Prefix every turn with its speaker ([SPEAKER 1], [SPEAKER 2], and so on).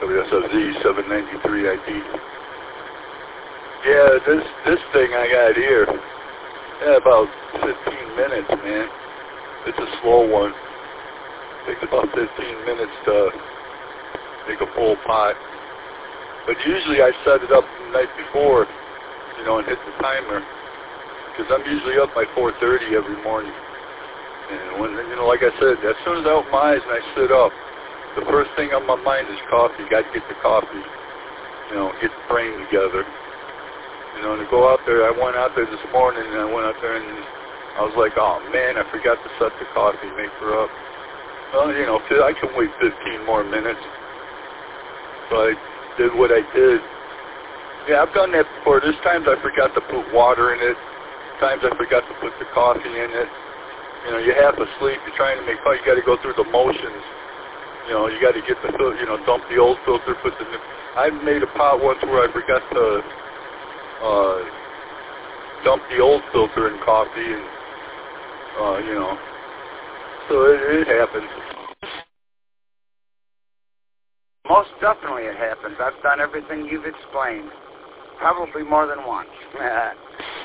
[SPEAKER 1] WSFZ 793 ID. Yeah, this thing I got here, about 15 minutes, man. It's a slow one. Takes about 15 minutes to make a full pot. But usually I set it up the night before, you know, and hit the timer. Because I'm usually up by 4:30 every morning. And when, you know, like I said, as soon as I open my eyes and I sit up, the first thing on my mind is coffee. Got to get the coffee, you know, get the brain together. You know, and to go out there, I went out there this morning and I went out there and I was like, oh man, I forgot to set the coffee maker up. Well, you know, I can wait 15 more minutes. So I did what I did. Yeah, I've done that before. There's times I forgot to put water in it. Times I forgot to put the coffee in it. You know, you're half asleep. You're trying to make coffee. You got to go through the motions. You know, you got to get the, you know, dump the old filter, put the new. I made a pot once where I forgot to dump the old filter in coffee, and you know, so it happens.
[SPEAKER 2] Most definitely it happens. I've done everything you've explained, probably more than once.